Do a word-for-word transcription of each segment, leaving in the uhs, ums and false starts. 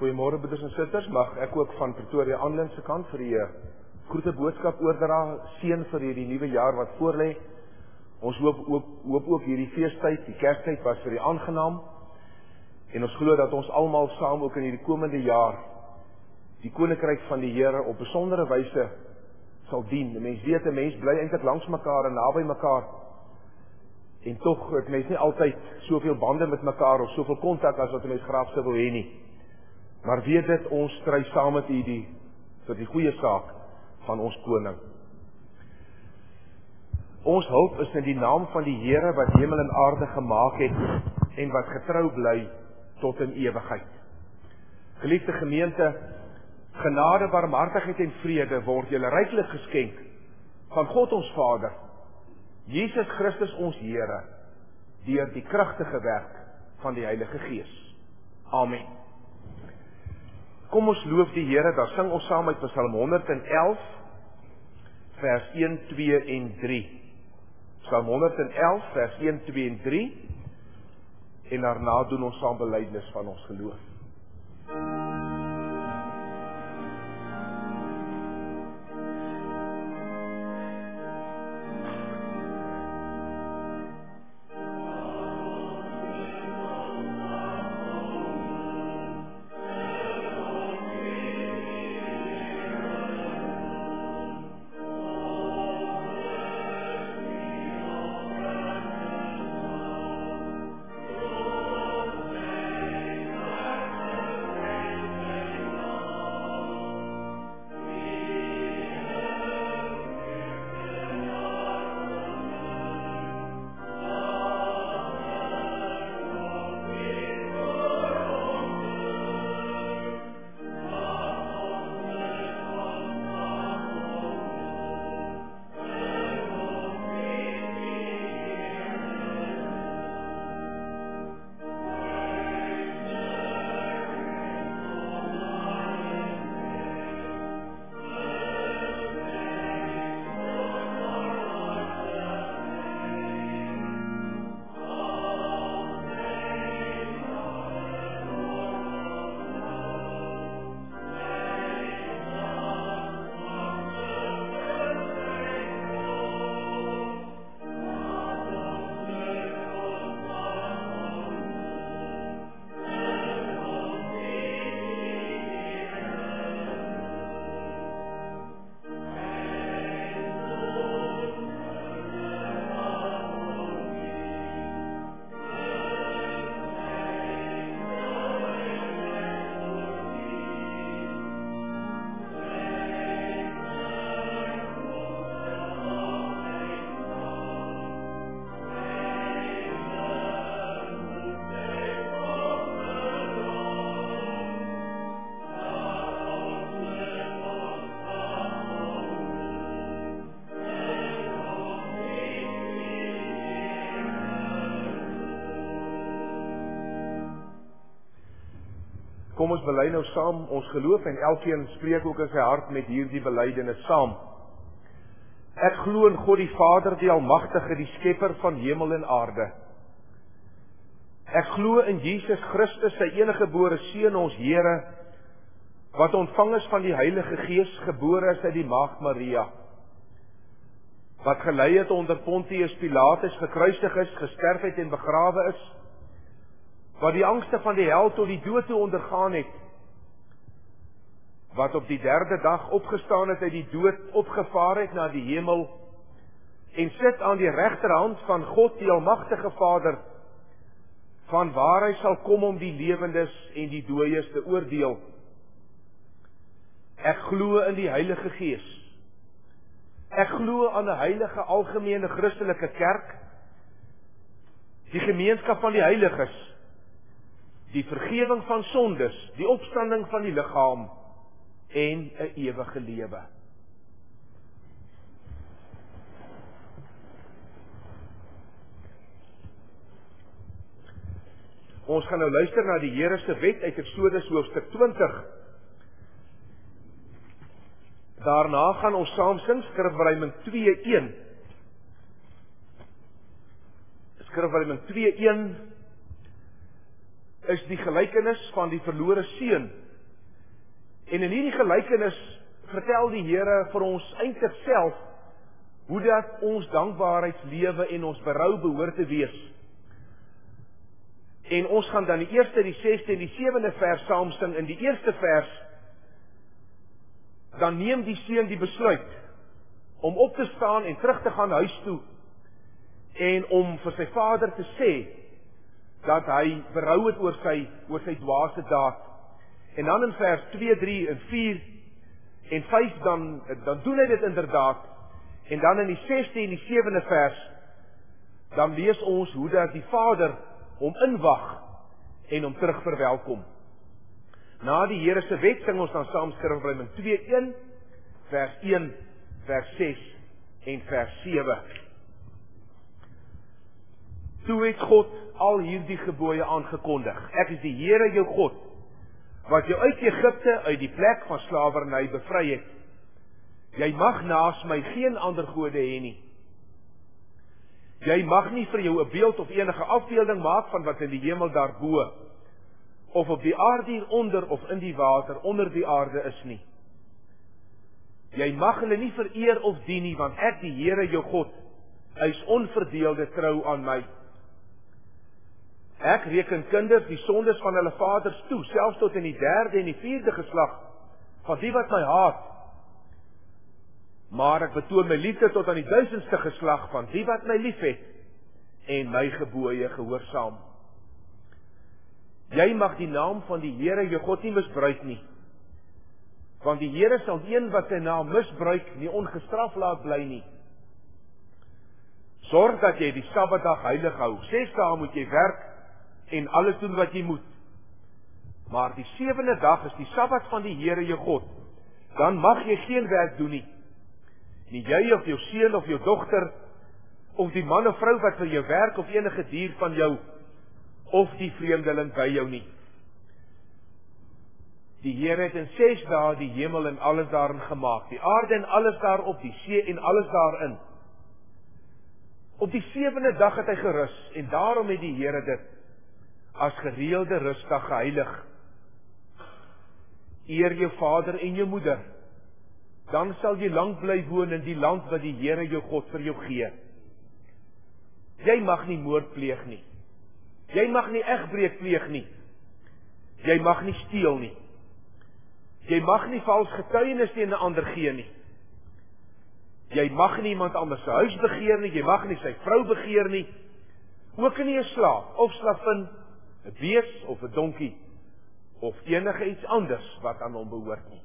Goeiemôre broeders en susters, mag ek ook van Pretoria Aanlyn se kant vir die groete boodskap oordra, seën vir hierdie nuwe jaar wat voorlê. Ons hoop ook hoop ook hierdie feestyd, die Kerstyd was vir die aangenaam. En ons glo dat ons almal saam ook in hierdie komende jaar die koninkryk van die Here op besondere wyse sal dien. Die mens weet, 'n mens bly eintlik langs mekaar en naby mekaar. En tog het mens nie altyd soveel bande met mekaar of soveel kontak as wat 'n mens graag sou wil hê nie. Maar weet dit, ons stry saam met U die vir die goeie saak van ons koning. Ons hulp is in die naam van die Here wat hemel en aarde gemaak het en wat getrou bly tot in ewigheid. Geliefde gemeente, genade, barmhartigheid en vrede word julle ryklik geskenk van God ons Vader, Jesus Christus ons Here, deur die kragtige werk van die Heilige Gees. Amen. Kom ons loof die Here, daar sing ons saam uit Psalm honderd en elf, vers een, twee en drie. Psalm honderd en elf, vers een, twee en drie, en daarna doen ons saam belydenis van ons geloof. Kom ons bely nou saam ons geloof en elkeen spreek ook in sy hart met hierdie belydenis saam. Ek glo in God die Vader, die Almagtige, die Skepper van hemel en aarde. Ek glo in Jesus Christus, sy eniggebore Seun, ons Here, wat ontvang is van die Heilige Gees, gebore is uit die Maagd Maria, wat gelei het onder Pontius Pilatus, gekruisig is, gesterf het en begrawe is, wat die angste van die hel tot die dood toe ondergaan het, wat op die derde dag opgestaan het uit die dood, opgevaar het na die hemel, en sit aan die regterhand van God, die Almagtige Vader, van waar hy sal kom om die lewendes en die dooies te oordeel. Ek glo in die Heilige Gees. Ek glo aan 'n heilige algemene Christelike kerk, die gemeenskap van die heiliges, die vergewing van sondes, die opstanding van die liggaam en 'n ewige lewe. Ons gaan nou luister na die Here se wet uit Eksodus hoofstuk twintig. Daarna gaan ons saam sing Skrifverwydering twee een. Skrifverwydering twee een is die gelykenis van die verlore seun En in hierdie gelykenis vertel die Here vir ons eintlik self hoe dat ons dankbaarheidslewe en ons berou behoort te wees. En ons gaan dan die eerste, die sesde en die sewende vers saam sing. In die eerste vers, dan neem die seun die besluit om op te staan en terug te gaan huis toe en om vir sy vader te sê dat hy berou het oor sy, oor sy dwaase daad. En dan in vers twee, drie en vier en vyf dan, dan doen hy dit inderdaad. En dan in die sesde en die sewende vers, dan lees ons hoe dat die vader hom inwag en hom terug verwelkom. Na die Here se wet sing ons dan saam Skrifgedeelte twee een, vers een, vers ses en vers sewe. Toe het God al hierdie gebooie aangekondig. Ek is die Here jou God, wat jou uit Egipte, uit die plek van slawerny bevry het. Jy mag naas my geen ander gode hê nie. Jy mag nie vir jou 'n beeld of enige afbeelding maak van wat in die hemel daarbo, of op die aarde hieronder of in die water onder die aarde is nie. Jy mag hulle nie vereer of dien nie, want ek, die Here jou God, is onverdeelde trou aan my. Ek reken kinders die sondes van hulle vaders toe, selfs tot in die derde en die vierde geslag van die wat my haat. Maar ek betoon my liefde tot aan die duisendste geslag van die wat my liefhet en my gebooie gehoorsaam. Jy mag die naam van die Here jou God nie misbruik nie, want die Here sal een wat sy naam misbruik nie ongestraf laat bly nie. Sorg dat jy die Sabbatdag heilig hou. Ses dae moet jy werk en alles doen wat jy moet. Maar die sewende dag is die Sabbat van die Here jou God. Dan mag jy geen werk doen nie. Nie jy of jou seun of jou dogter, of die man of vrou wat vir jou werk, of enige dier van jou, of die vreemdeling by jou nie. Die Here het in ses dae die hemel en alles daarin gemaak, die aarde en alles daarop, die see en alles daarin. Op die sewende dag het hy gerus, en daarom het die Here dit as gereelde rusdag geheilig. Eer jou vader en jou moeder, dan sal jy lang bly woon in die land wat die Here jou God vir jou gee. Jy mag nie moord pleeg nie. Jy mag nie egbreek pleeg nie. Jy mag nie steel nie. Jy mag nie vals getuienis teen 'n ander gee nie. Jy mag nie iemand anders se huis begeer nie. Jy mag nie sy vrou begeer nie. Ook nie 'n slaaf of slavin, 'n bees of 'n donkie, of enige iets anders wat aan hom behoort nie.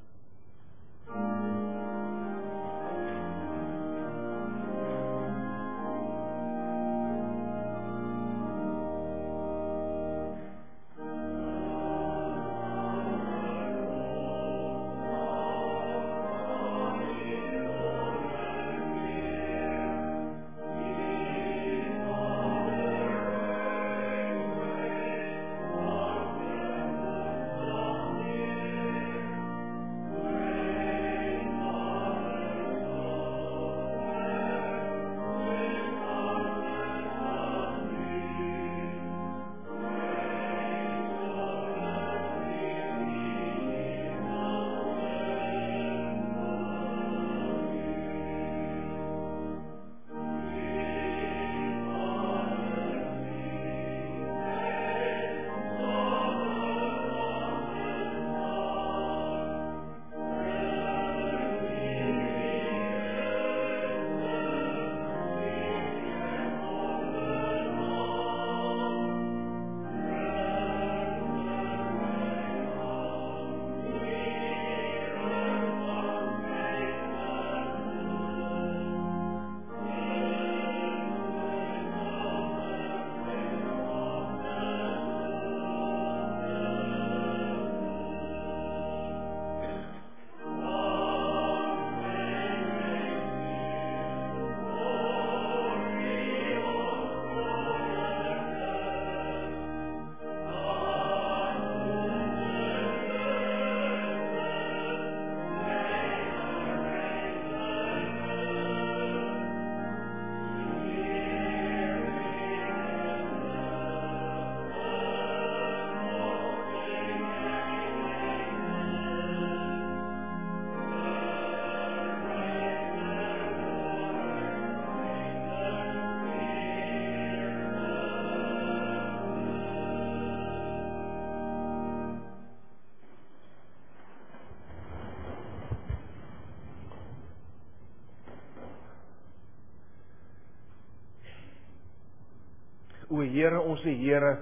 o Here, ons Here,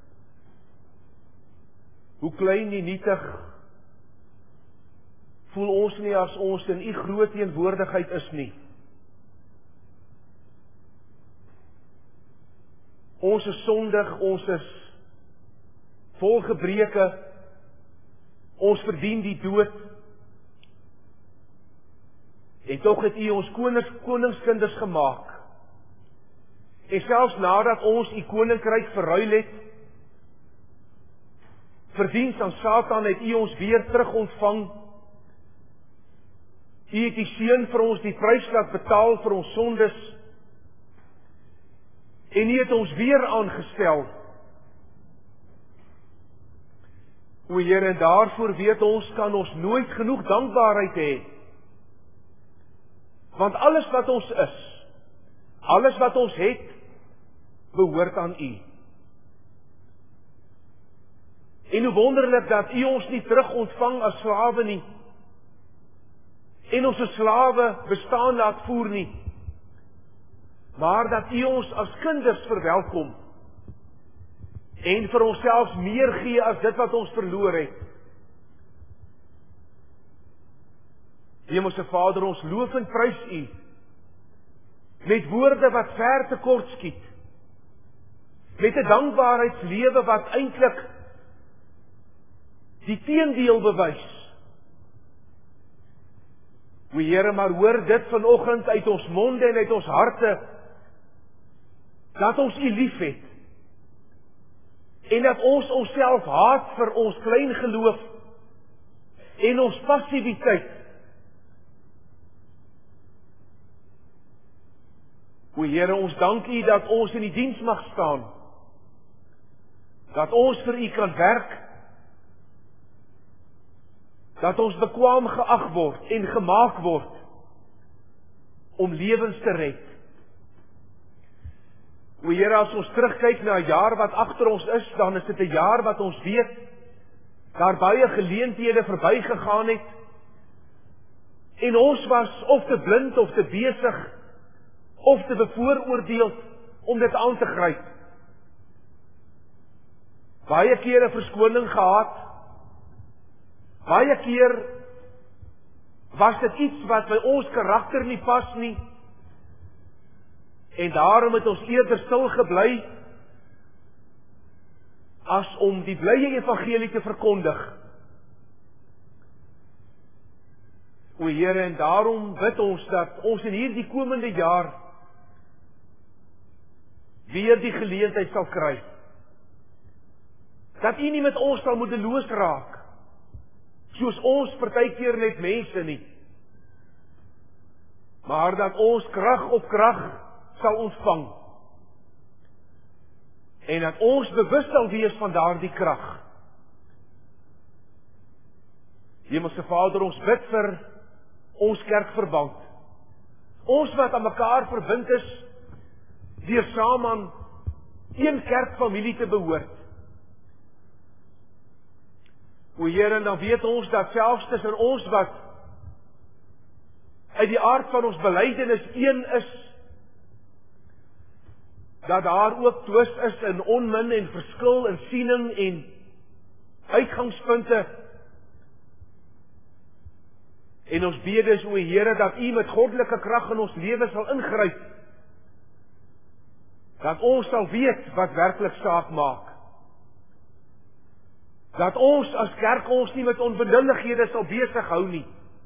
hoe klein en nietig voel ons nie as ons in U groot teenwoordigheid is nie. Ons is sondig, ons is vol gebreke, ons verdien die dood, en tog het U ons konings, koningskinders gemaak, en selfs nadat ons U koninkryk verruil het, vir diens aan Satan het U ons weer terug ontvang, U het die Seun vir ons die prys laat betaal vir ons sondes, en U het ons weer aangestel. O Here, en daarvoor weet ons, kan ons nooit genoeg dankbaarheid hê. Want alles wat ons is, alles wat ons het, behoort aan U. En hoe wonderlik dat U ons nie terug ontvang as slawe nie, en ons as slawe bestaan laat voer nie, maar dat U ons as kinders verwelkom, en vir ons selfs meer gee as dit wat ons verloor het. Hemelse Vader, ons loof en prys U, met woorde wat ver te kort skiet, met 'n dankbaarheidslewe wat eintlik die teendeel bewys. O Here, maar hoor dit vanoggend uit ons monde en uit ons harte, dat ons U liefhet, en dat ons onsself haat vir ons klein geloof, en ons passiwiteit. O Here, ons dank U dat ons in die diens mag staan, dat ons vir U kan werk, dat ons bekwaam geag word en gemaak word om lewens te red. O Here, as ons terugkyk na 'n jaar wat agter ons is, dan is dit 'n jaar wat ons weet, daar baie geleenthede verbygegaan het, en ons was of te blind of te besig, of te bevooroordeeld om dit aan te gryp. Baie kere verskoning gehad, baie keer was dit iets wat by ons karakter nie pas nie, en daarom het ons eerder stil gebly, as om die blye evangelie te verkondig. O Here, en daarom bid ons dat ons in hierdie komende jaar weer die geleentheid sal kry, dat U nie met ons sal moedeloos raak, soos ons partykeer met mense nie, maar dat ons krag op krag sal ontvang, en dat ons bewus sal wees van daardie krag. Hemelse Vader, ons bid vir ons kerkverband, ons wat aan mekaar verbind is, deur saam aan een kerkfamilie te behoort. O Here, en dan weet ons dat selfs tussen ons wat uit die aard van ons belydenis een is, dat daar ook twis is in onmin en verskil in siening en uitgangspunte. En ons bid is, o Here, dat U met goddelike krag in ons lewe sal ingryp, dat ons sal weet wat werklik saak maak, dat ons as kerk ons nie met onbenullighede sal besig hou nie.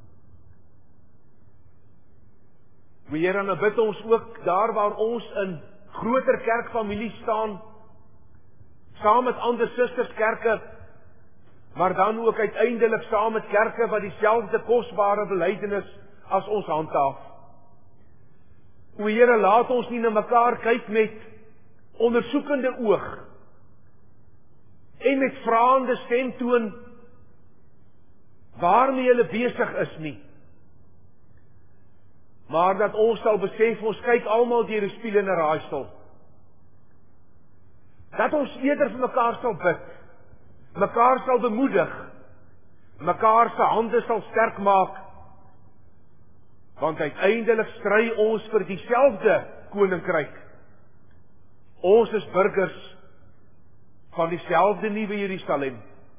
O Here, en dan bid ons ook daar waar ons in groter kerkfamilie staan, saam met ander susterskerke, maar dan ook uiteindelik saam met kerke wat dieselfde kosbare belydenis as ons handhaaf. O Here, laat ons nie na mekaar kyk met ondersoekende oog, en met vraende stem toon, waarmee hulle besig is nie, maar dat ons sal besef, ons kyk almal deur die spieël en 'n raaisel. Dat ons eerder vir mekaar sal bid, mekaar sal bemoedig, mekaar se hande sal sterk maak, want uiteindelik stry ons vir dieselfde koninkryk, Ons is burgers van dieselfde nuwe Jerusalem.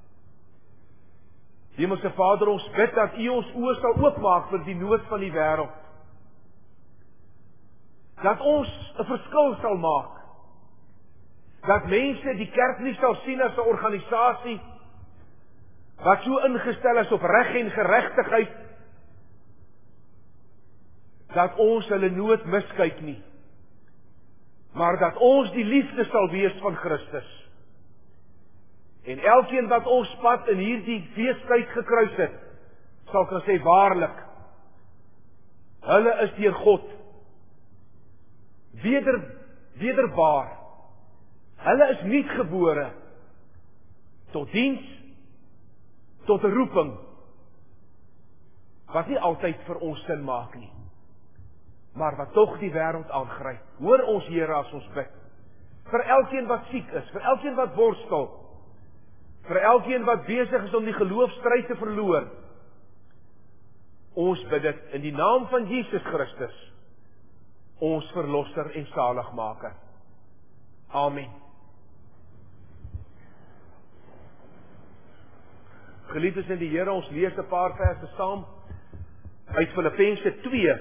Hemelse Vader, ons bid dat U ons oë sal oopmaak vir die nood van die wêreld. Dat ons 'n verskil sal maak. Dat mense die kerk nie sal sien as 'n organisasie wat so ingestel is op reg en geregtigheid, dat ons hulle nood miskyk nie, maar dat ons die liefde sal wees van Christus. En elkeen wat ons pad in hierdie feestyd gekruis het, sal kan sê waarlik, hulle is deur God weder, wederbaar. Hulle is nuutgebore tot diens, tot 'n roeping, wat nie altyd vir ons sin maak nie, maar wat tog die wêreld aangryp. Hoor ons, Here, as ons bid. Vir elkeen wat siek is, vir elkeen wat worstel, vir elkeen wat besig is om die geloofstryd te verloor. Ons bid dit in die naam van Jesus Christus, ons verlosser en saligmaker. Amen. Geliefdes in die Here, ons lees 'n paar verse saam uit Filippense twee,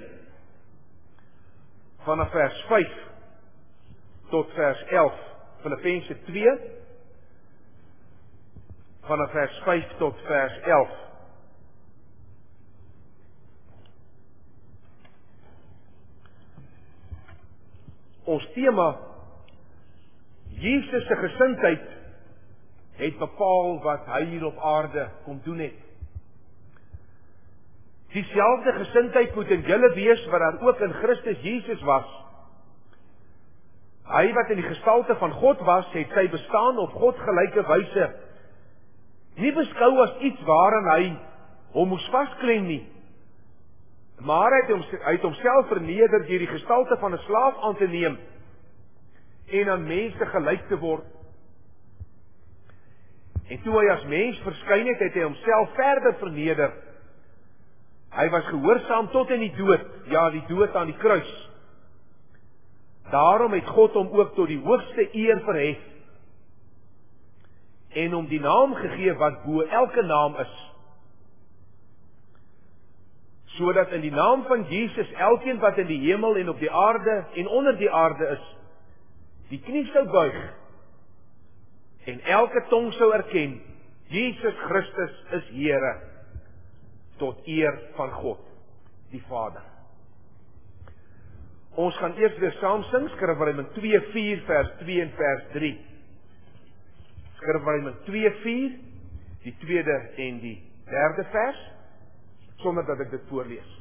vanaf vers vyf tot vers elf. Filippense twee, vanaf vers vyf tot vers elf. Ons tema, Jesus se gesindheid, het bepaal wat hy hier op aarde kom doen het. Dieselfde gesindheid moet in julle wees wat daar ook in Christus Jesus was. Hy wat in die gestalte van God was, het sy bestaan op God gelyke wyse nie beskou as iets waaraan hy hom moes vasklem nie, maar hy het, hom, hy het homself verneder deur die gestalte van 'n slaaf aan te neem en aan mense gelyk te word. En toe hy as mens verskyn het, het hy homself verder verneder. Hy was gehoorsaam tot in die dood, ja, die dood aan die kruis. Daarom het God hom ook tot die hoogste eer verhef en hom die naam gegee wat bo elke naam is, sodat in die naam van Jesus elkeen wat in die hemel en op die aarde en onder die aarde is, die knie sou buig en elke tong sou erken, Jesus Christus is Here, tot eer van God, die Vader. Ons gaan eers weer saam sing, Skrifwoorde twee vier vers twee en vers drie. Skrifwoorde twee vier, die tweede en die derde vers, sonder dat ek dit voorlees.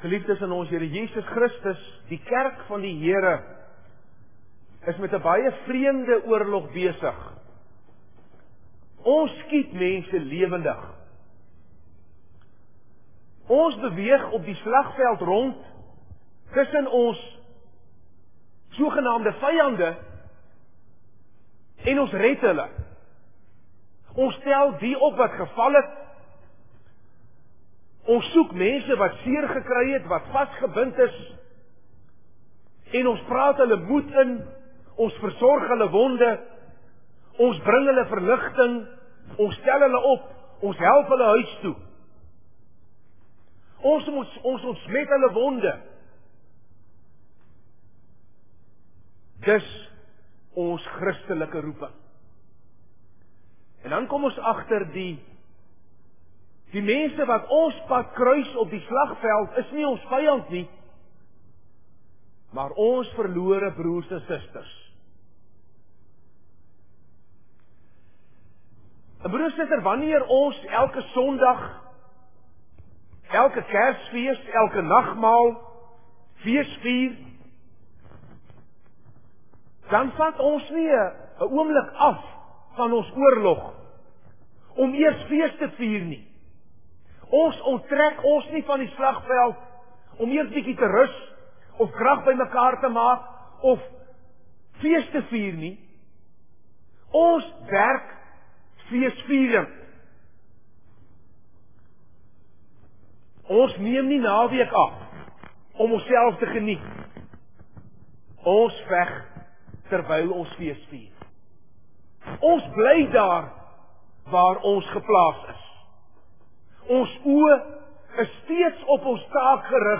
Geliefdes in ons Here Jesus Christus, die kerk van die Here, is met 'n baie vreemde oorlog besig. Ons skiet mense lewendig. Ons beweeg op die slagveld rond, tussen ons sogenaamde vyande, en ons red hulle. Ons tel die op wat geval het. Ons soek mense wat seer gekry het, wat vasgebind is, en ons praat hulle moed in, ons versorg hulle wonde, ons bring hulle verligting, ons stel hulle op, ons help hulle huis toe. Ons ons, ons ontsmet hulle wonde. Dis ons Christelike roeping. En dan kom ons agter die die mense wat ons pad kruis op die slagveld is nie ons vyand nie, maar ons verlore broers en susters. En broers en susters, wanneer ons elke Sondag, elke Kersfees, elke nagmaal, fees vier, dan vat ons nie 'n oomblik af van ons oorlog om eers fees te vier nie. Ons onttrek ons nie van die slagveld om eers bietjie te rus of krag by mekaar te maak of fees te vier nie. Ons werk feesviering. Ons neem nie naweek af om onsself te geniet. Ons veg terwyl ons fees vier. Ons bly daar waar ons geplaas is. Ons oë is steeds op ons taak gerig,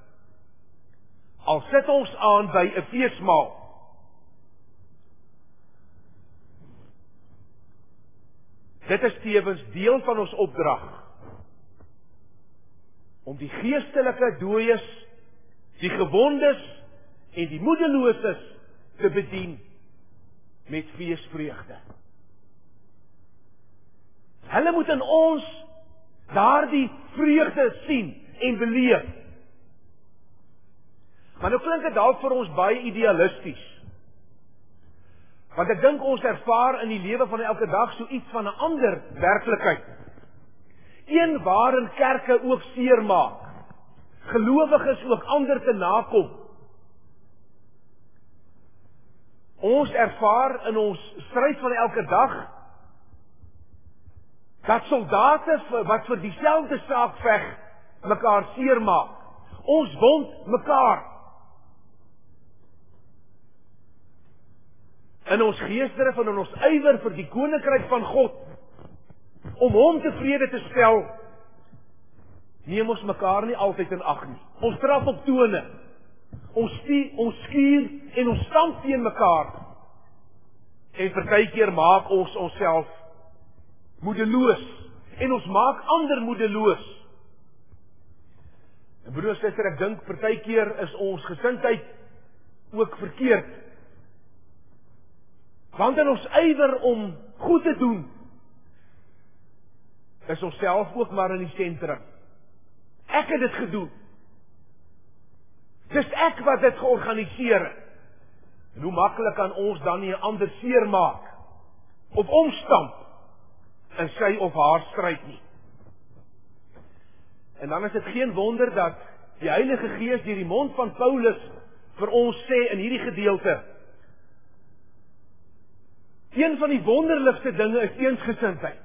al sit ons aan by 'n feesmaal. Dit is tevens deel van ons opdrag om die geestelike dooies, die gewondes en die moedeloses te bedien met feesvreugde. Hulle moet in ons daardie vreugde sien en beleef. Maar nou klink dit dalk vir ons baie idealisties. Want ek dink ons ervaar in die lewe van elke dag so iets van 'n ander werklikheid. Een waarin kerke ook seermaak. Gelowiges ook ander te nakom. Ons ervaar in ons stryd van elke dag dat soldate wat vir dieselfde saak veg, mekaar seermaak. Ons wond mekaar. In ons geesdrif en in ons ywer vir die koninkryk van God, om hom tevrede te stel, neem ons mekaar nie altyd in ag nie. Ons trap op tone. Ons stier, ons skuur en ons stamp teen mekaar. En partykeer maak ons onsself moedeloos. En ons maak ander moedeloos. En broers en susters, ek dink partykeer is ons gesindheid ook verkeerd. Want in ons ywer om goed te doen, is ons self ook maar in die sentrum. Ek het dit gedoen. Dis ek wat dit georganiseer het. En hoe maklik kan ons dan nie 'n ander seermaak of omstamp in sy of haar stryd nie. En dan is dit geen wonder dat die Heilige Gees deur die mond van Paulus vir ons sê in hierdie gedeelte, een van die wonderlikste dinge is eensgesindheid.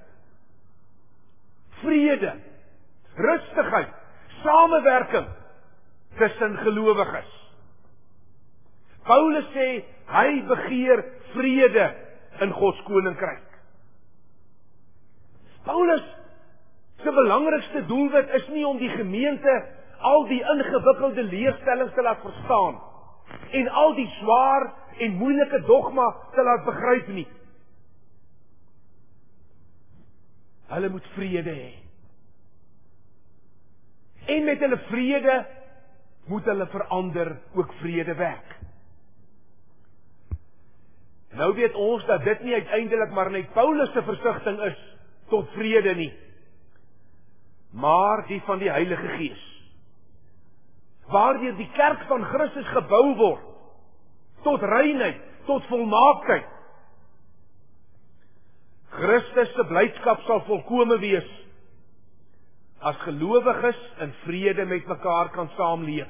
Vrede, rustigheid, samewerking tussen gelowiges. Paulus sê, hy begeer vrede in God se koninkryk. Paulus se belangrikste doelwit is nie om die gemeente al die ingewikkelde leerstellings te laat verstaan en al die swaar en moeilike dogma te laat begryp nie. Hulle moet vrede hê. En met hulle vrede moet hulle verander ook vrede werk. Nou weet ons dat dit nie uiteindelik maar net Paulus se versigtiging is tot vrede nie, maar die van die Heilige Gees. waardeur die kerk van Christus gebou word, tot reinheid, tot volmaaktheid. Christus se blydskap sal volkome wees, as gelowiges in vrede met mekaar kan saamleef.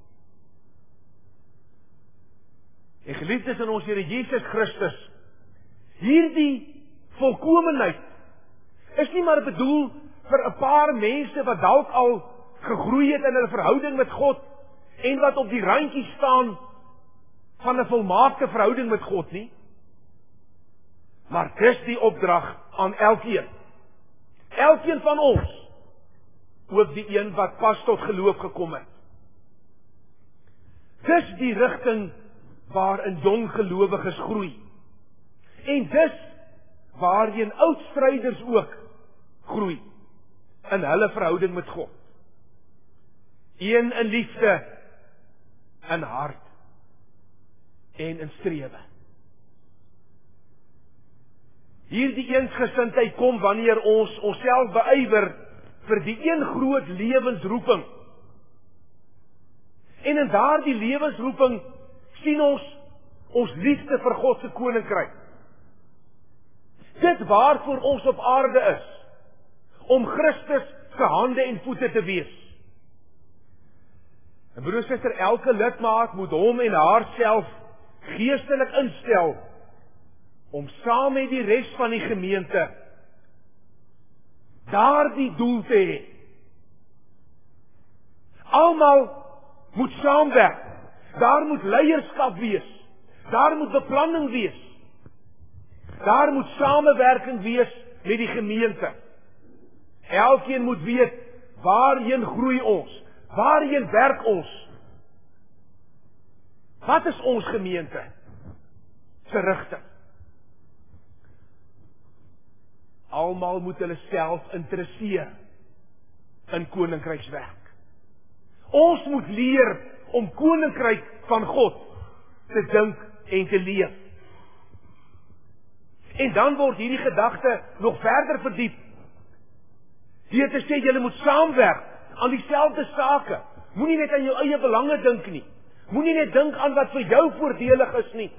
En geliefdes in ons Here Jesus Christus, hierdie volkomenheid is nie maar bedoel vir 'n paar mense wat dalk al gegroei het in hulle verhouding met God en wat op die randjie staan van 'n volmaakte verhouding met God nie. Maar dis die opdrag aan elkeen. Elkeen van ons, ook die een wat pas tot geloof gekom het. Dis die rigting waarin jong gelowiges groei. En dis waarheen oud stryders ook groei in hulle verhouding met God. Een in liefde, in hart en in strewe. Hierdie eensgesindheid kom wanneer ons onsself beywer vir die een groot lewensroeping. En in daardie lewensroeping sien ons ons liefde vir God se koninkryk. Dit waarvoor ons op aarde is, om Christus se hande en voete te wees. En broer en suster, elke lidmaat moet hom en haarself geestelik instel om saam met die res van die gemeente daardie doel te hê. Almal moet saamwerk. Daar moet leierskap wees. Daar moet beplanning wees. Daar moet samewerking wees met die gemeente. Elkeen moet weet, waarheen groei ons? Waarheen werk ons? Wat is ons gemeente se rigting? Almal moet hulle self interesseer in koninkrykswerk. Ons moet leer om koninkryk van God te dink en te leef. En dan word hierdie gedagte nog verder verdiep. Deur te sê, julle moet saamwerk aan dieselfde sake. Moenie net aan jou eie belange dink nie. Moenie net dink aan wat vir jou voordelig is nie.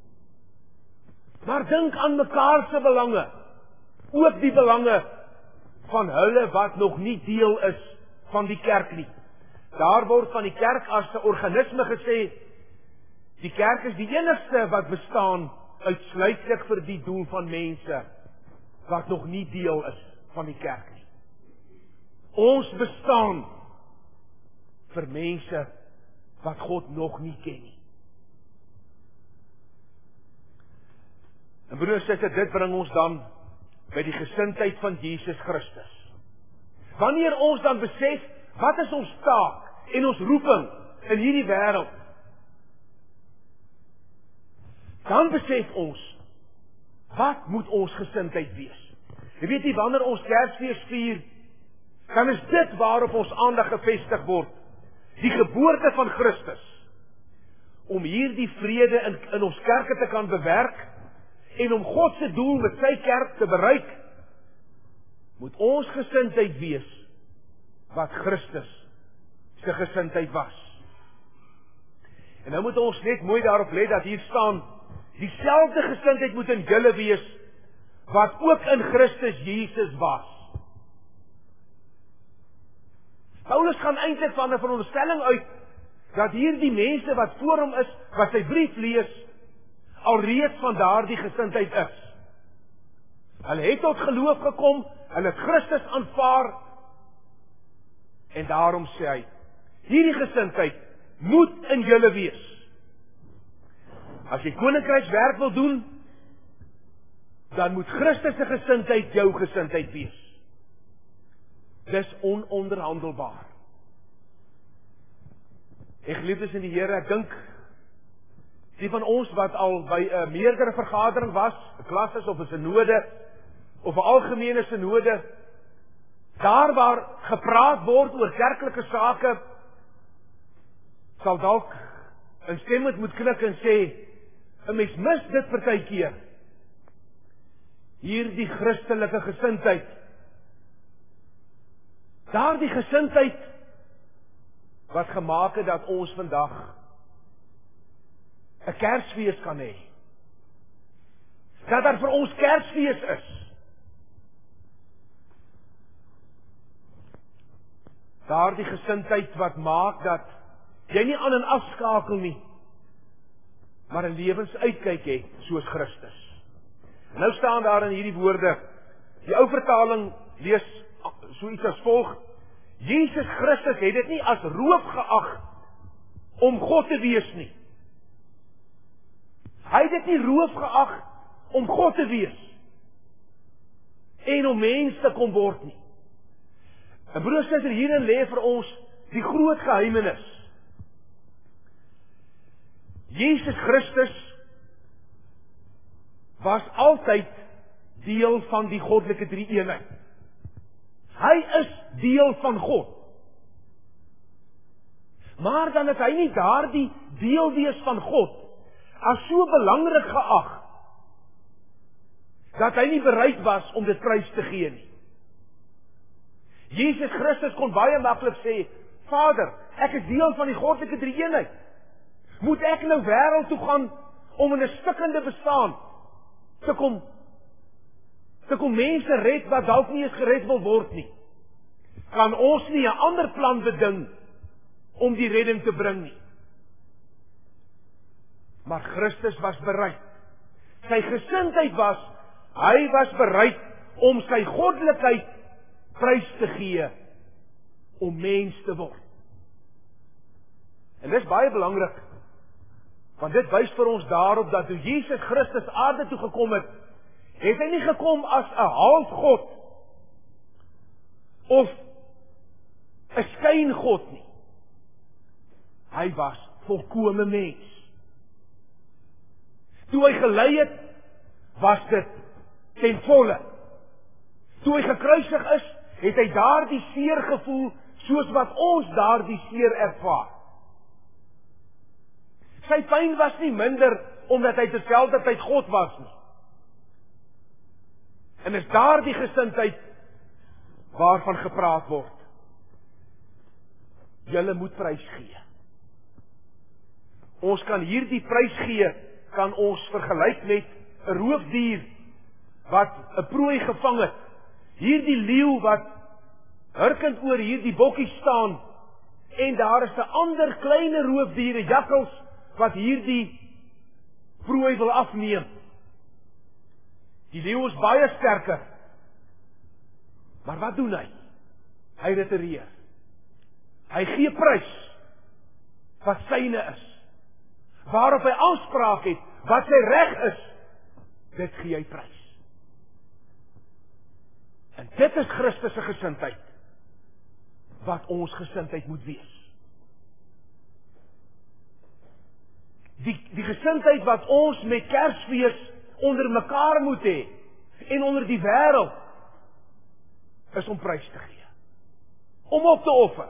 Maar dink aan mekaar se belange. Ook die belange van hulle wat nog nie deel is van die kerk nie. Daar word van die kerk as 'n organisme gesê, die kerk is die enigste wat bestaan uitsluitlik vir die doel van mense wat nog nie deel is van die kerk nie. Ons bestaan vir mense wat God nog nie ken nie. En broer en suster, dit bring ons dan by die gesindheid van Jesus Christus. Wanneer ons dan besef, wat is ons taak en ons roeping in hierdie wêreld, dan besef ons, wat moet ons gesindheid wees? Jy weet nie, wanneer ons Kersfees vier, dan is dit waarop ons aandag gefestig word, die geboorte van Christus, om hierdie vrede in, in ons kerke te kan bewerk, en om God se doel met sy kerk te bereik, moet ons gesindheid wees, wat Christus se gesindheid was. En nou moet ons net mooi daarop let dat hier staan, dieselfde gesindheid moet in julle wees, wat ook in Christus Jesus was. Paulus gaan eintlik van 'n veronderstelling uit, dat hier die mense wat voor hom is, wat sy brief lees, alreeds van daardie gesindheid is. Hulle het tot geloof gekom, hulle het Christus aanvaar, en daarom sê hy, hierdie gesindheid moet in julle wees. As jy koninkrykswerk wil doen, dan moet Christus se gesindheid jou gesindheid wees. Dis ononderhandelbaar. En geliefdes in die Here, ek dink, die van ons wat al by 'n uh, meerdere vergadering was, 'n klases of 'n synode, of 'n algemene synode, daar waar gepraat word oor kerklike sake, sal dalk instemmend moet knik en sê, 'n mens mis dit partykeer. Hierdie Christelike gesindheid. Daardie gesindheid wat gemaak het dat ons vandag 'n Kersfees kan hê. Dat daar vir ons Kersfees is. Daardie gesindheid wat maak dat jy nie aan en afskakel nie, maar 'n lewensuitkyk het soos Christus. Nou staan daar in hierdie woorde, die ou vertaling lees so iets as volg: Jesus Christus het dit nie as roof geag om God te wees nie. Hy het dit nie roof geag om God te wees en om mens te kom word nie. En broers en susters, hierin lê vir ons die groot geheimenis. Jesus Christus was altyd deel van die goddelike drie-eenheid. Hy is deel van God. Maar dan het hy nie daardie deel wees van God as so belangrik geag dat hy nie bereid was om dit prys te gee nie. Jesus Christus kon baie maklik sê, Vader, ek is deel van die goddelike drie-eenheid. Moet ek nou wêreld toe gaan om in 'n stikkende bestaan te kom te kom mense red wat dalk nie eens gered wil word nie? Kan ons nie 'n ander plan beding om die redding te bring nie? Maar Christus was bereid. Sy gesindheid was, hy was bereid om sy goddelikheid prys te gee om mens te word. En dit is baie belangrik, want dit wys vir ons daarop dat toe Jesus Christus aarde toe gekom het, het hy nie gekom as 'n halfgod of 'n skyngod nie. Hy was volkome mens. Toe hy gelei het, was dit ten volle. Toe hy gekruisig is, het hy daardie seer gevoel soos wat ons daardie seer ervaar. Sy pyn was nie minder omdat hy terselfdertyd God was nie. En is daardie gesindheid waarvan gepraat word. Julle moet prys gee. Ons kan hierdie prys gee, kan ons vergelyk met 'n roofdier wat 'n prooi gevang het. Hierdie leeu wat hurkend oor hierdie bokkie staan, en daar is 'n ander kleiner roofdiere, jakkals, wat hierdie prooi wil afneem. Die leeu is baie sterker. Maar wat doen hy? Hy retireer. Hy gee prys wat syne is. Waarop hy aanspraak het, wat sy reg is, dit gee hy prys. En dit is Christus se gesindheid, wat ons gesindheid moet wees. Die, die gesindheid wat ons met Kersfees onder mekaar moet hê, en onder die wêreld, is om prys te gee. Om op te offer.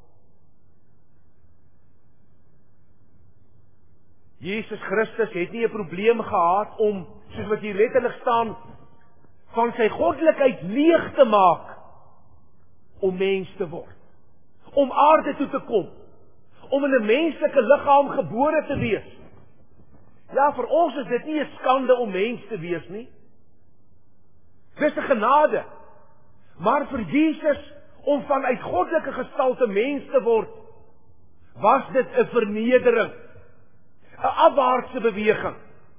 Jesus Christus het nie 'n probleem gehad om, soos wat hier letterlik staan, van sy goddelikheid leeg te maak, om mens te word. Om aarde toe te kom. Om in 'n menslike liggaam gebore te wees. Ja, vir ons is dit nie 'n skande om mens te wees nie. Dis 'n genade. Maar vir Jesus, om vanuit goddelike gestalte mens te word, was dit 'n vernedering. 'n Afwaartse beweging.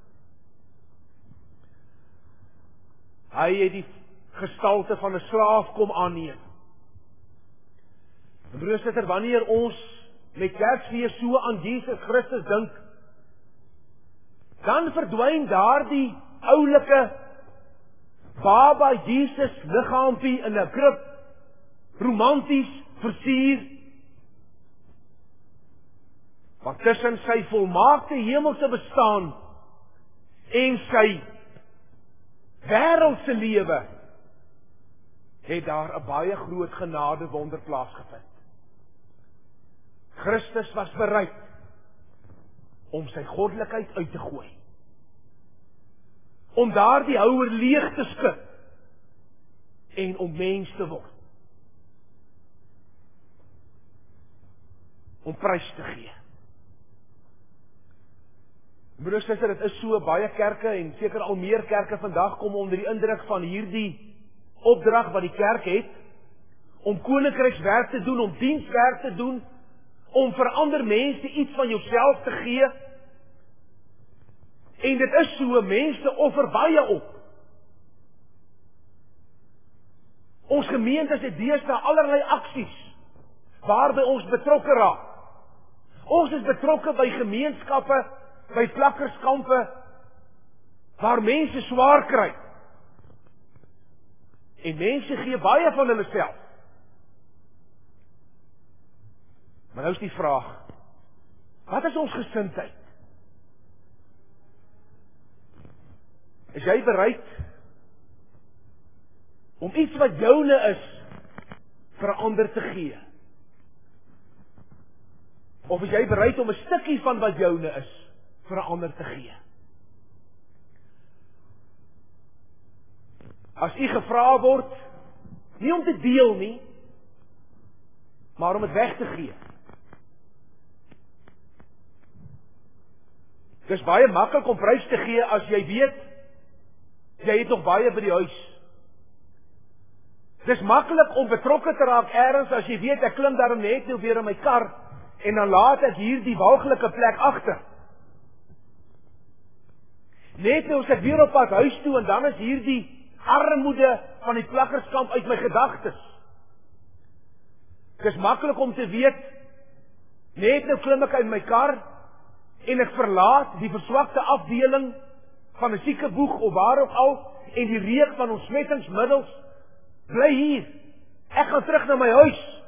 Hy het die gestalte van 'n slaaf kom aanneem. En broers en susters, wanneer ons met Kersfees so aan Jesus Christus dink, dan verdwyn daardie oulike baba Jesus liggaampie in 'n krib, romanties, versier. Want tussen sy volmaakte hemelse bestaan en sy wêreldse lewe het daar 'n baie groot genade wonder plaasgevind. Christus was bereid om sy goddelikheid uit te gooi. Om daardie houer leeg te skud en om mens te word. om prys te gee. Broers en susters, dit is so, baie kerke en seker al meer kerke vandag kom onder die indruk van hierdie opdrag wat die kerk het, om koninkrykswerk te doen, om dienswerk te doen, om vir ander mense iets van jouself te gee. En dit is so, mense offer baie op. Ons gemeentes het deesdae allerlei aksies waarby ons betrokke raak. Ons is betrokke by gemeenskappe, by plakkerskampe, waar mense swaar kry. En mense gee baie van hulle self. Maar nou is die vraag, wat is ons gesindheid? Is jy bereid om iets wat joune is, vir ander te gee? Of is jy bereid om 'n stukkie van wat joune is, vir ander te gee? As u gevra word, nie om te deel nie, maar om dit weg te gee. Dit is baie maklik om prys te gee as jy weet, jy het nog baie by die huis. Dit is maklik om betrokke te raak ergens as jy weet, ek klim daarom net nou weer in my kar, en dan laat ek hier die walglike plek agter. Net nou is ek weer op pad huis toe, en dan is hier die armoede van die plakkerskamp uit my gedagtes. Dit is maklik om te weet, net nou klim ek uit my kar, en ek verlaat die verswakte afdeling van 'n siekeboeg of waar ook al, en die reuk van ontsmettingsmiddels bly hier. Ek gaan terug na my huis.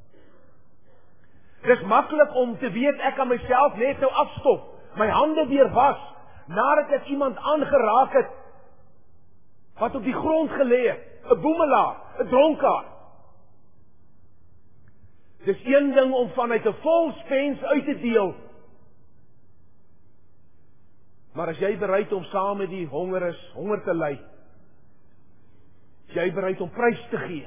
Dit is maklik om te weet, ek kan myself net nou afstop, my hande weer was, nadat ek iemand aangeraak het, wat op die grond gelê het, 'n boemelaar, 'n dronkaard. Dis een ding om vanuit 'n vol spens uit te deel. Maar as jy bereid om saam met die hongeres honger te ly, is jy bereid om prys te gee.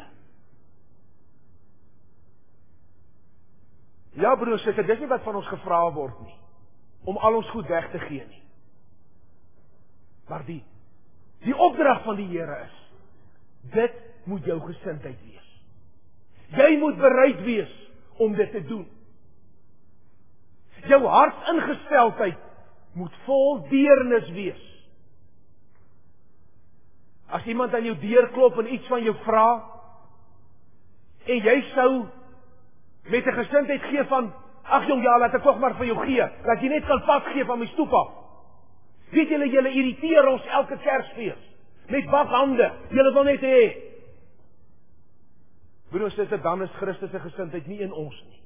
Ja, broers, dit is nie wat van ons gevra word nie, om al ons goed weg te gee nie. Maar die, die opdrag van die Here is, dit moet jou gesindheid wees. Jy moet bereid wees om dit te doen. Jou hartsingesteldheid moet vol deernis wees. As iemand aan jou deur klop en iets van jou vra, en jy sou met 'n gesindheid gee van, ag jong, ja, laat ek tog maar vir jou gee, dat jy net kan vat gee van my stoep af. Weet julle, julle irriteer ons elke Kersfees, met bakhande, julle wil net hê. Broers, dit dan is Christus se gesindheid nie in ons nie.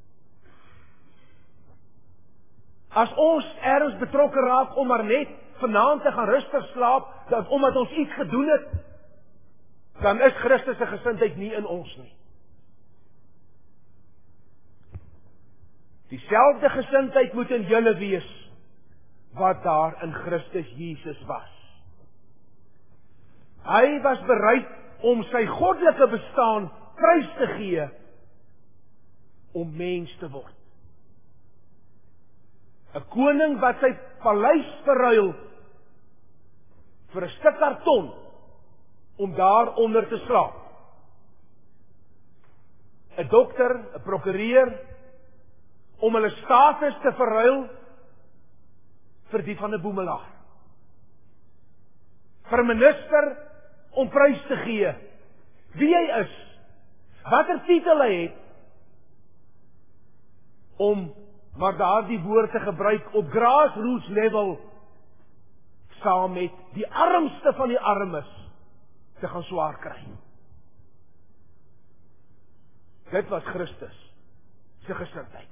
As ons ergens betrokke raak om maar net vanaand te gaan rustig slaap, dat omdat ons iets gedoen het, dan is Christus se gesindheid nie in ons nie. Dieselfde gesindheid moet in julle wees, wat daar in Christus Jesus was. Hy was bereid om sy goddelike bestaan prys te gee, om mens te word. 'n Koning wat sy paleis verruil vir 'n stuk karton om daaronder te slaap. 'n Dokter, 'n prokureur, om hulle status te verruil vir die van 'n boemelaar. Vir 'n minister om prys te gee wie hy is, watter titel hy het, om maar daardie woord te gebruik op grassroots level, saam met die armste van die armes te gaan swaar kry. Dit was Christus se gesindheid.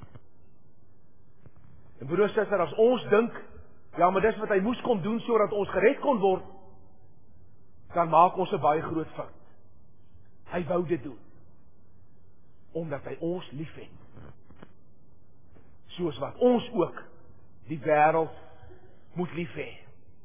En broers en susters, as ons dink, ja, maar dis wat hy moes kom doen sodat ons gered kon word, dan maak ons 'n baie groot fout. Hy wou dit doen omdat hy ons liefhet. Soos wat ons ook die wêreld moet lief hê.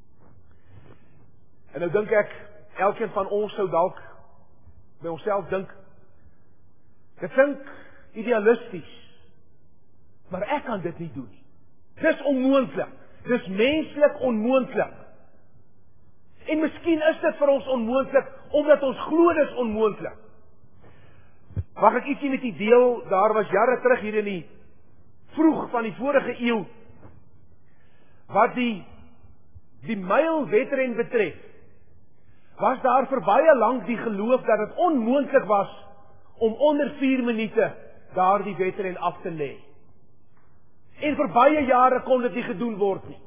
En nou dink ek, elkeen van ons sou dalk by onsself dink, dit klink idealisties Maar ek kan dit nie doen nie. Dis onmoontlik. Dis menslik onmoontlik. En miskien is dit vir ons onmoontlik, omdat ons glo dis onmoontlik. Mag ek ietsie met u deel, daar was jare terug hier in die vroeg van die vorige eeu, wat die, die mylwedren betref, was daar vir baie lank die geloof dat het onmoontlik was om onder vier minute daar die wedren af te lê. En vir baie jare kon dit nie gedoen word nie.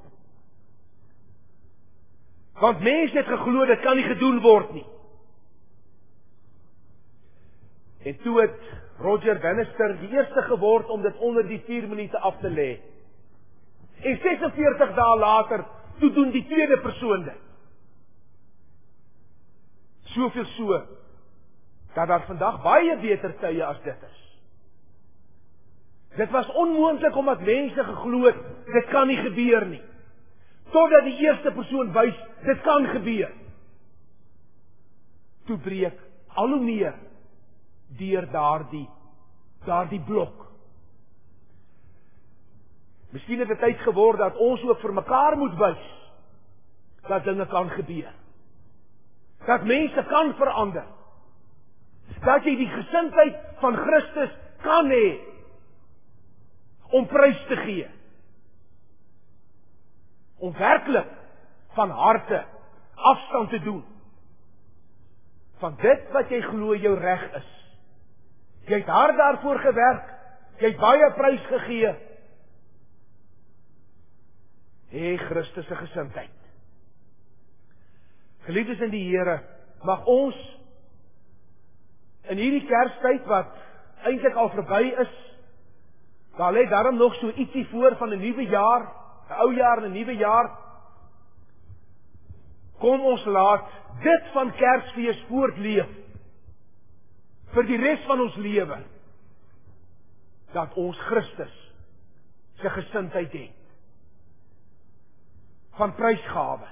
Want mense het geglo, dit kan nie gedoen word nie. En toe het Roger Bannister die eerste geword om dit onder die vier minute af te lê. En sesenveertig dae later, toe doen die tweede persoon dit. Soveel so, dat daar vandag baie beter tye as dit is. Dit was onmoontlik omdat mense geglo het, dit kan nie gebeur nie. Totdat die eerste persoon wys, dit kan gebeur. Toe breek al hoe meer deur daardie, daardie blok. Miskien het dit tyd geword dat ons ook vir mekaar moet wys, dat dinge kan gebeur. Dat mense kan verander. Dat jy die gesindheid van Christus kan hê, om prys te gee. Om werklik van harte afstand te doen. Van dit wat jy glo jou reg is. Jy het hard daarvoor gewerk, jy het baie prys gegee. Hé, Christus se gesindheid. Geliefdes in die Here, mag ons in hierdie Kerstyd wat eintlik al verby is, daar lê daarom nog so ietsie voor van 'n nuwe jaar, 'n ou jaar en 'n nuwe jaar. Kom ons laat dit van Kersfees voortleef vir die res van ons lewe, dat ons Christus se gesindheid het van prysgawe.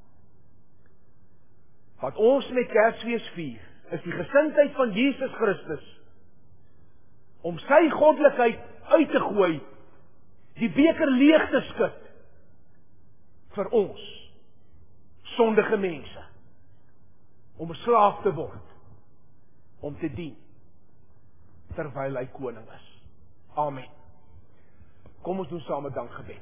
Wat ons met Kersfees vier, is die gesindheid van Jesus Christus om sy goddelikheid uit te gooi, die beker leeg te skud vir ons sondige mense, om 'n slaaf te word, om te dien terwyl hy koning is. Amen. Kom ons doen saam 'n dankgebed.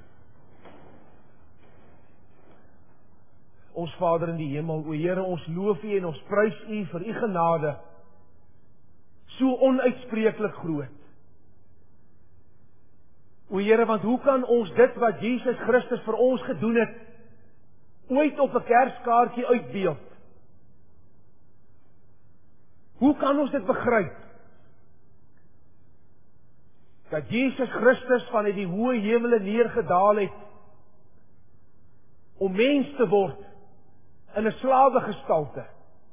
Ons Vader in die hemel, o Here, ons loof U en ons prys U vir U genade, so onuitspreeklik groot. O Here, want hoe kan ons dit wat Jesus Christus vir ons gedoen het, ooit op 'n kerskaartjie uitbeeld? Hoe kan ons dit begryp? Dat Jesus Christus vanuit die hoë hemele neergedaal het, om mens te word, in 'n slawegestalte.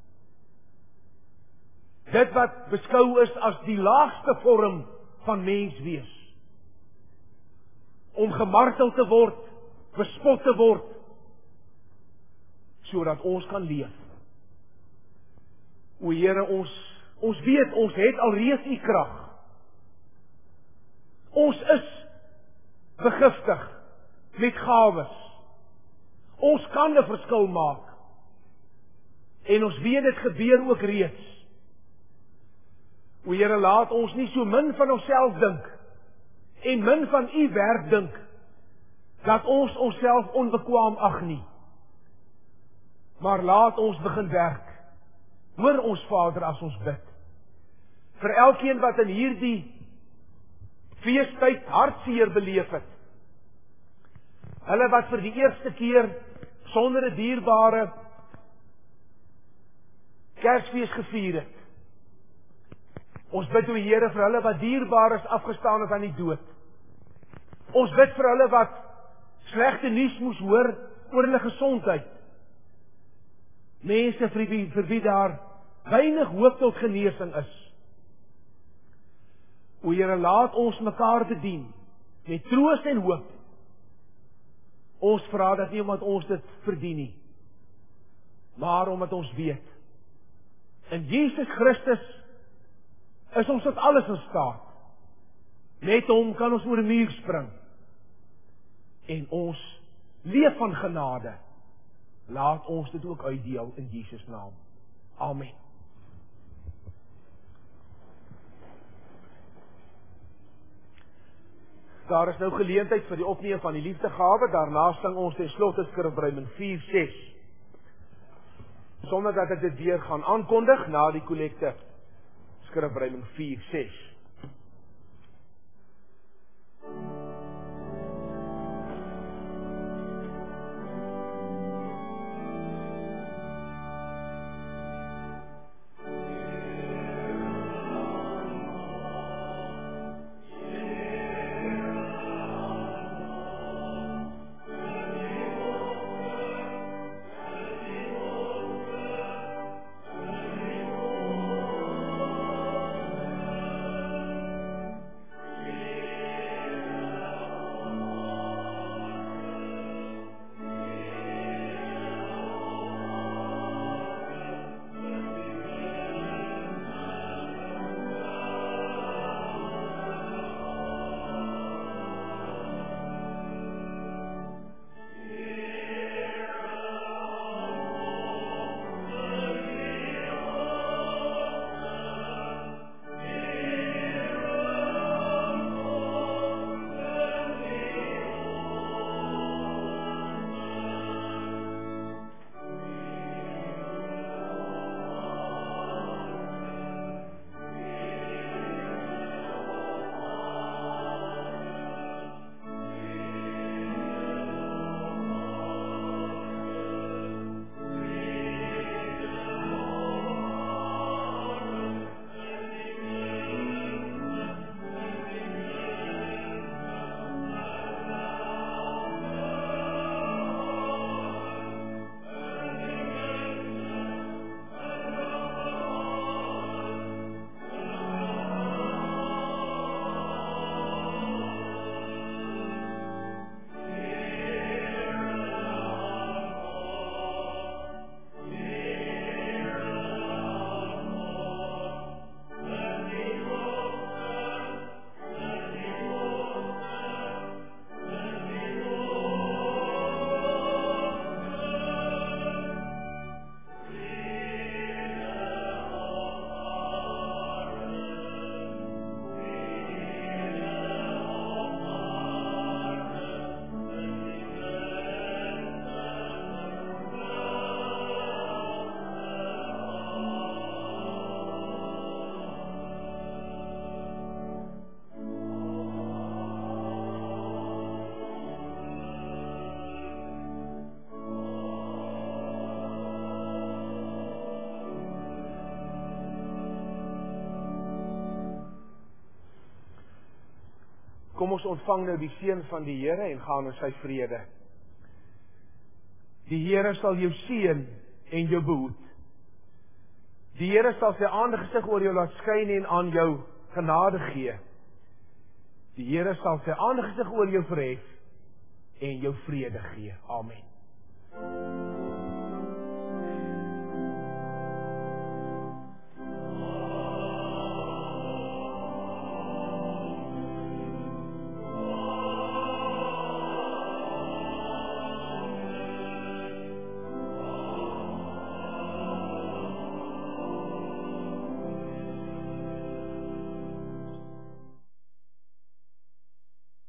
Dit wat beskou is as die laagste vorm van mens wees. Om gemartel te word, bespot te word, sodat ons kan leef. O Here, ons, ons weet, ons het alreeds U krag. Ons is begiftig met gawes. Ons kan 'n verskil maak. En ons weet dit gebeur ook reeds. O Here, laat ons nie so min van onsself dink, en min van U werk dink, dat ons onsself onbekwaam ag nie. Maar laat ons begin werk. Hoor ons Vader as ons bid. Vir elkeen wat in hierdie feestyd hartseer beleef het. Hulle wat vir die eerste keer sonder 'n dierbare Kersfees gevier het. Ons bid o Here vir hulle wat dierbares afgestaan het aan die dood. Ons bid vir hulle wat slegte nuus moes hoor oor hulle gesondheid. Mense vir wie, vir wie daar weinig hoop tot genesing is. O Here, laat ons mekaar bedien met troos en hoop. Ons vra dat nie omdat ons dit verdien nie, maar omdat ons weet, in Jesus Christus is ons tot alles in staat. Met hom kan ons oor 'n muur spring. En ons leef van genade. Laat ons dit ook uitdeel in Jesus naam. Amen. Daar is nou geleentheid vir die opneem van die liefdegawe. Daarna sing ons ten slotte Skrifbreiding vier ses. Sonder dat ek dit weer gaan aankondig na die kollekte. Skrifbreiding vier ses. Kom ons ontvang nou die seën van die Here en gaan in sy vrede. Die Here sal jou seën en jou behoed. Die Here sal sy aangesig oor jou laat skyn en aan jou genade gee. Die Here sal sy aangesig oor jou verhef en jou vrede gee. Amen.